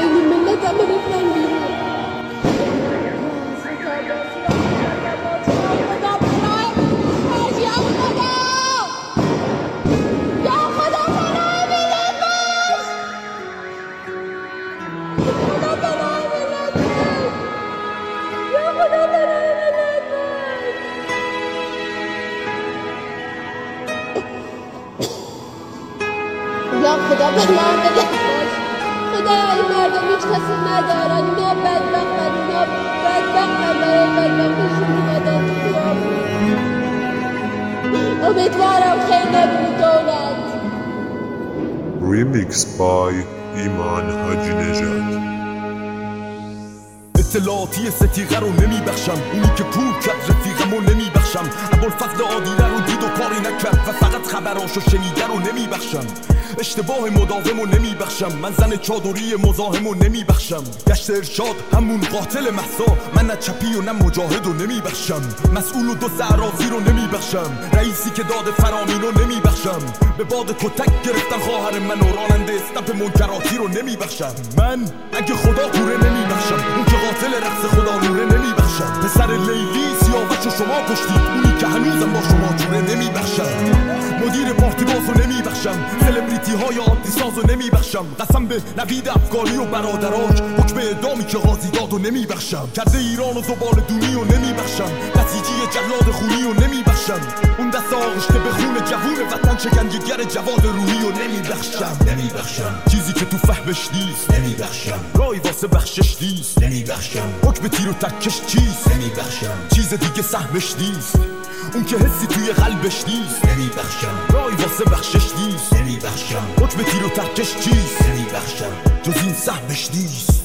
این ملت هم بریفتن بیرون. یا خدا بلند بده باش. خدا این مردم هیچ کسی ندارن. اینا بدبختن، اینا بدبختن، برای بدبختشون اومدن تو خیابون. امیدوارم خیلی نبینی دولت. Remix by ایمان حاجی نژاد. اطلاعاتی ستیغه رو نمیبخشم، اونی که کور کرد رفیقمو نمیبخشم. ابوالفضل عادیله رو دید و کاری نکرد و فقط خبراشو شنیده رو نمیبخشم. اشتباه مداومو نمیبخشم، من زن چادری مزاحمو نمیبخشم. گشت ارشاد همون قاتل مهسا، من نه چپی و نه مجاهدو نمیبخشم. مسئول و دو زعرازی رو نمیبخشم، رئیسی که داد فرامینو نمیبخشم. به باد کتک گرفتن خواهر من و راننده استپ منکراتی رو نمیبخشم. من اگه خدا کوره نمیبخشم، اون که قاتل رقص خدا نوره نمیبخشم. پسر لیلی سیاوش و شما کشتید، اونی که هنوزم با شما جوره نمیبخشم. مدیر پارتی بازو نمیبخشم، سلبریتی های عادی سازو نمیبخشم. قسم به نوید افکاری و برادراش، حکم اعدامی که قاضی دادو نمیبخشم. کرده ایران و زبال دونی و نمیبخشم، بسیجی جلاد خونی و نمیبخشم. اون دست آغشته به خون جوون وطن شکنجهگر جواد روحی و نمیبخشم. چیزی که تو فهمش نیست نمیبخشم، رای واسه بخشش نیست نمیبخشم. حکم تیر و تکش چیست نمیبخشم، چیز دیگه سهمش نیست. اون که حسی توی قلبش نیست نمیبخشم، رای واسه بخشش نیست نمیبخشم. حکم تیر و تکش چیست نمیبخشم، جز این سهمش نیست.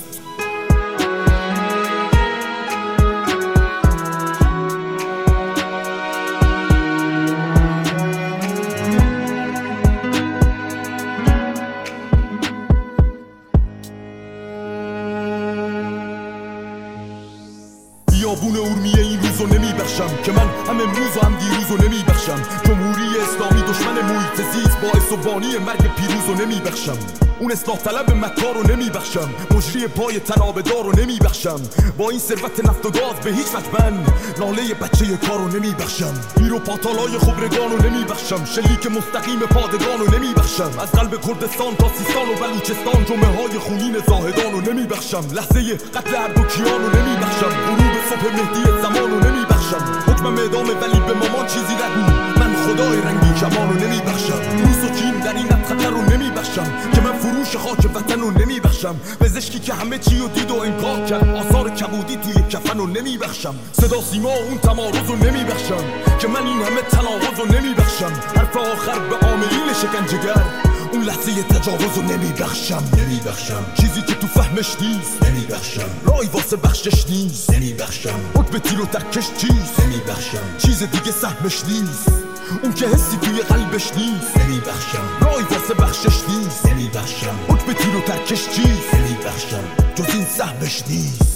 بیابون اورمیه این روزو نمیبخشم، که من هم امروز و هم دیروزو نمیبخشم. جمهوری اسلامی دشمن محیط زیست، باعث و بانی مرگ پیروزو نمیبخشم. اون اصلاح طلب مکار رو نمیبخشم، مجری پای ترابه‌دار رو نمیبخشم. با این ثروت نفت و گاز به هیچ وجه من ناله بچه کار رو نمیبخشم. پیر و پاتالای خبرگان رو نمیبخشم، شلیک مستقیم پادگان رو نمیبخشم. از قلب کردستان تا سیستان و بلوچستان، جمعه های خونین زاهدان رو نمیبخشم. لحظه قتل اردوکیان رو نمیبخشم، غروب صبح مهدی زمان رو نمیبخشم. حکمم اعدامه ولی به مامان چیزی نگو، من خدای رنگین کمان رو نمیبخشم. روس و چین در این خطر رو نمیبخشم، که من فروش خاک وطن رو نمیبخشم. پزشکی که همه چی رو دید و انکار کرد، آثار کبودی توی کفن رو نمیبخشم. صدا سیما اون تمارز رو نمیبخشم، که من این همه تناقض رو نمیبخشم. حرف آخر به عاملین شکنجهگر، اون لحظه تجاوز رو نمیبخشم. چیزی که تو فهمش نیست نمیبخشم، رای واسه بخشش نیست نمیبخشم. حکم تیر و تکش چیست نمیبخشم، چیز دیگه سهمش نیست. اون که حسی توی قلبش نیست نمیبخشم، رای واسه بخشش نیست نمیبخشم. حکم تیر و تکش چیست نمیبخشم، جز این سهمش نیست.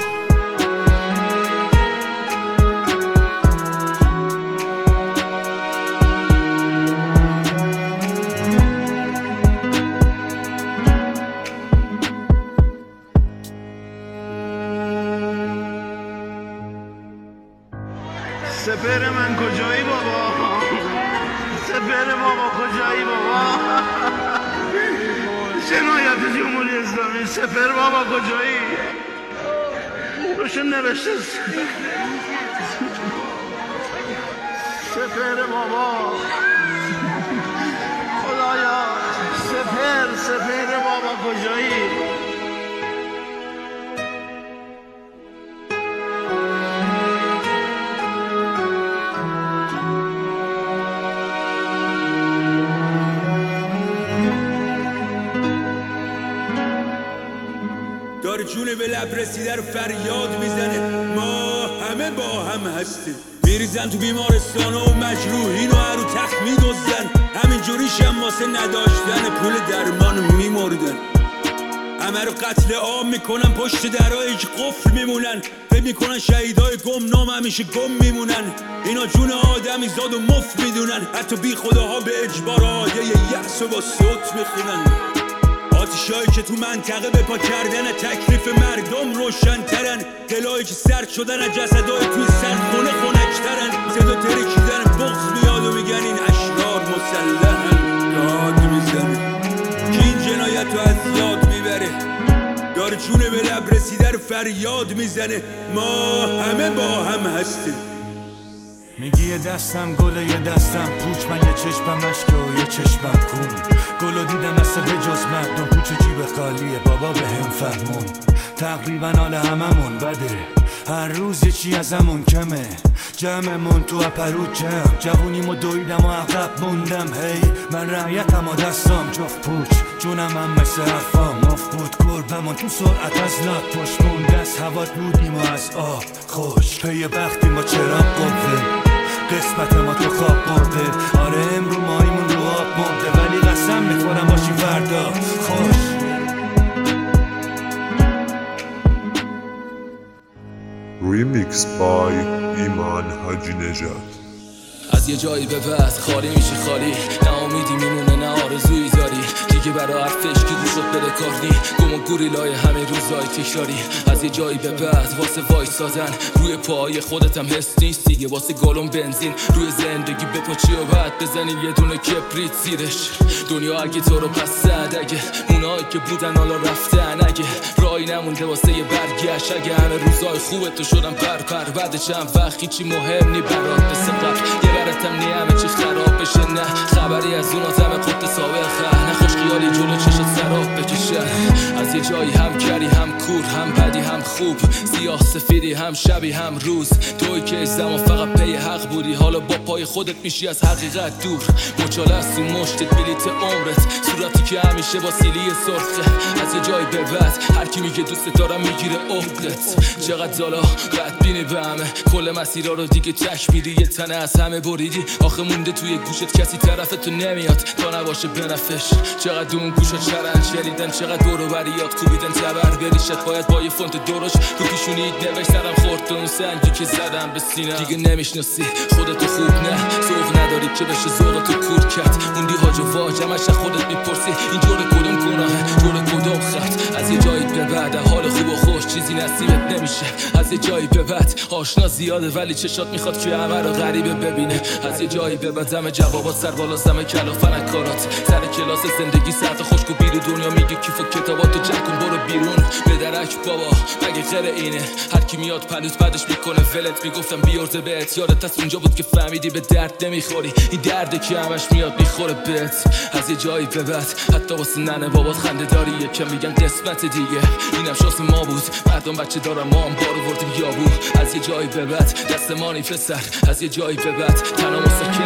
سپر من کجایی بابا؟ سپر بابا کجایی بابا؟ جنایت جمهوری اسلامی، سپر بابا کجایی؟ روشون نوشته سپر بابا، خدایا سپر بابا کجایی؟ داره جون به لب رسیده رو فریاد میزنه، ما همه با هم هستیم. میریزن تو بیمارستان و مجروحین و رو تخت میدوزن، همینجوریش هم واسه نداشتن پول درمان میمردن. همه رو قتل عام میکنن، پشت درای قفل میمونن. فکر میکنن شهیدای گمنام همیشه گم میمونن. اینا جون آدمی زاد و مفت میدونن، حتی بی خداها به اجبار آیه یأس و با صوت میخونن. آتیشایی که تو منطقه به پا کردن تکلیف مردم روشن‌ترن، دلایی که سرد شدن از جسدهای توی سردخونه خنک‌ترن، صدا ترکیدن بغض میاد و میگن این اشرار مسلحن. داد میزنه که این جنایت رو از یاد میبره، داره جونه به لب رسیده رو فریاد میزنه. ما همه با هم هستیم. میگی یه دستم گله یه دستم پوچ، من یه چشمم اشکه و یه چشمم کون. گلو دیدم اصلا به جز مردم، پوچ جیب خالیه بابا به هم فرمون. تقریبا حال هممون بده، هر روز یه چی ازمون کمه. جمعمون تو اپرو جوونیمو دویدم و عقب موندم. هی من رعیتم و دستام جفت پوچ، جونم هم مثل حرفام مفت بود. گربمون تو سرعت از لات پشت مونده، از هوا بودیم و از آب خوش. پی بختیم با چراغ قوه، قسمت ما تو خواب برده. آره امرو مایمون رو آب مرده، ولی قسم میخورم باشی فردا خوش. Remix by ایمان حاجی نژاد. از یه جایی به بعد خالی میشی خالی، نه امیدی میمونه نه آرزویی داری دیگه برای حرفش که گوش شد بده کارنی. گم و گوریلای همه روزای تکراری. از یه جایی به بعد واسه وایسادن روی پاهای خودت هم حس نیست دیگه، واسه گالون بنزین روی زندگی بپاچی و بعد بزنی یه دونه کبریت زیرش. دنیا اگه تو رو پس زد، اگه اونایی که بودن حالا رفتن، اگه راهی نمونده واسه یه برگشت، اگه همه روزای خوبت تو شدن پر بعد چند وقت هیچی مهم نی برات مثل قبل. یه براتم نی همه چی خراب بشه، نه خبری از اون آدم خود سابقه، نه خوش خیالی جلو چشت سراب بکشن. از یه جایی هم کری هم کور، هم بدی هم خوب، سیاه سفیدی هم شبی هم روز. توی که زمان فقط پی حق بودی، حالا با پای خودت میشی از حقیقت دور. مچاله است تو مشتت بلیت عمرت، صورتی که همیشه با سیلی سرخه. از یه جایی به بعد هر کی میگه دوست دارم میگیره عقدت. چقدر زالا بدبینی به همه، کل مسیرها رو دیگه تک میری، یه تنه از همه بریدی. آخه مونده توی گوشت کسی طرفتو نمیاد تا نباشه بنفش. چقدر اون گوشا چرند شنیدن، چقدر دور و بریات کوبیدن تبر بریشت. باید با یه فونت درش رو پیشونید نوشترم خورد اون سنگی که زدم به سینم. دیگه نمیشناسی خودتو خوب، نه ذوق نداری که بشه ذوقتو کور کرد. موندی هاج و واج همش خودت میپرسی این جور کدوم گناهه جور کدوم خط. از یه جایی به بعد حال خوب و خوش چیزی نصیبت نمیشه. از یه جایی به بعد آشنا زیاده ولی چشات میخواد که همه رو غریبه ببینه. از یه جایی به بعد همه جوابات سر بالا، همه کلافن کارات سر کلاس زندگی سرد خشک و بیرو دنیا میگه کیف و کتاباتو جمع کن برو بیرون به درک بابا. مگه غیر اینه هر کی میاد پلوت بعدش میکنه ولت. میگفتم بیارزه بهت، یادت از اونجا بود که فهمیدی به درد نمیخوری. این درده که همش میاد میخوره بهت. از یه جایی به بعد حتی واسه ننه بابات خنده داری، یکم میگن قسمت دیگه اینم شانس ما بود. مردم بچه دارم ما هم بارو بردیم یابو. از یه جایی به بعد دست مانی پسر، از یه جایی به بعد تنها مسکن